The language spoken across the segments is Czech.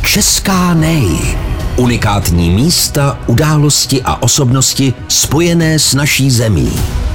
Česká nej. Unikátní místa, události a osobnosti spojené s naší zemí.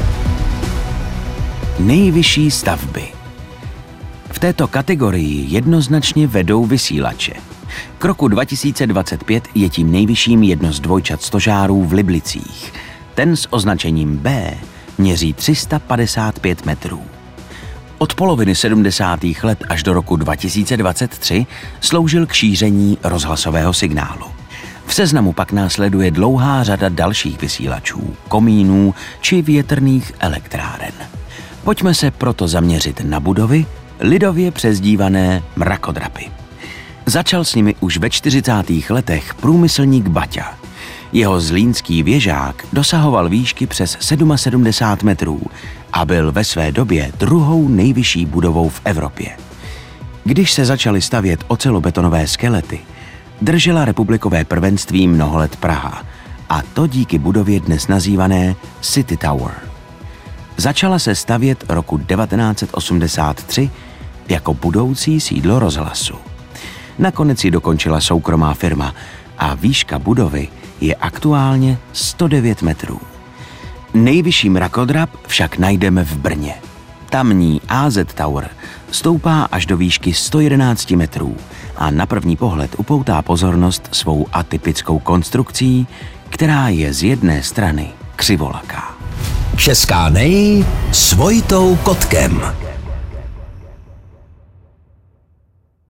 Nejvyšší stavby. V této kategorii jednoznačně vedou vysílače. K roku 2025 je tím nejvyšším jedno z dvojčat stožárů v Liblicích. Ten s označením B měří 355 metrů. Od poloviny 70. let až do roku 2023 sloužil k šíření rozhlasového signálu. V seznamu pak následuje dlouhá řada dalších vysílačů, komínů či větrných elektráren. Pojďme se proto zaměřit na budovy, lidově přezdívané mrakodrapy. Začal s nimi už ve 40. letech průmyslník Baťa. Jeho zlínský věžák dosahoval výšky přes 77 metrů a byl ve své době druhou nejvyšší budovou v Evropě. Když se začaly stavět ocelobetonové skelety, držela republikové prvenství mnoho let Praha, a to díky budově dnes nazývané City Tower. Začala se stavět roku 1983 jako budoucí sídlo rozhlasu. Nakonec ji dokončila soukromá firma a výška budovy je aktuálně 109 metrů. Nejvyšší mrakodrap však najdeme v Brně. Tamní AZ Tower stoupá až do výšky 111 metrů a na první pohled upoutá pozornost svou atypickou konstrukcí, která je z jedné strany křivolaká. Česká nej s Vojtou Kotkem.